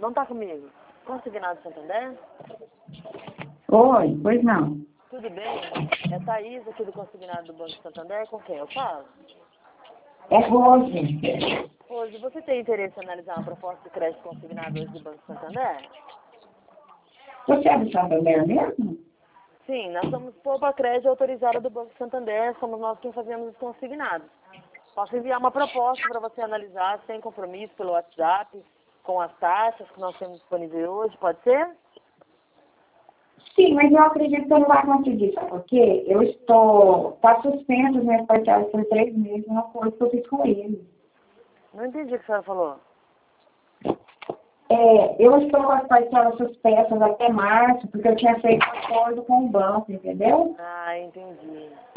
Não tá comigo? Consignado Santander? Oi, pois não. Tudo bem? É Thaís aqui do Consignado do Banco Santander. Com quem eu falo? É Rose. Hoje, você tem interesse em analisar uma proposta de crédito consignado hoje do Banco Santander? Você é do Santander mesmo? Sim, nós somos Poupa Crédito autorizada do Banco Santander. Somos nós quem fazemos os consignados. Posso enviar uma proposta para você analisar sem compromisso pelo WhatsApp, com as taxas que nós temos disponível hoje, pode ser? Sim, mas eu acredito que eu não vai conseguir, sabe por quê? Eu estou... Está suspenso os meus parcelas por 3 meses no acordo que eu fiz com ele. Não entendi o que a senhora falou. Eu estou com as parcelas suspensas até março, porque eu tinha feito um acordo com o banco, entendeu? Ah, entendi.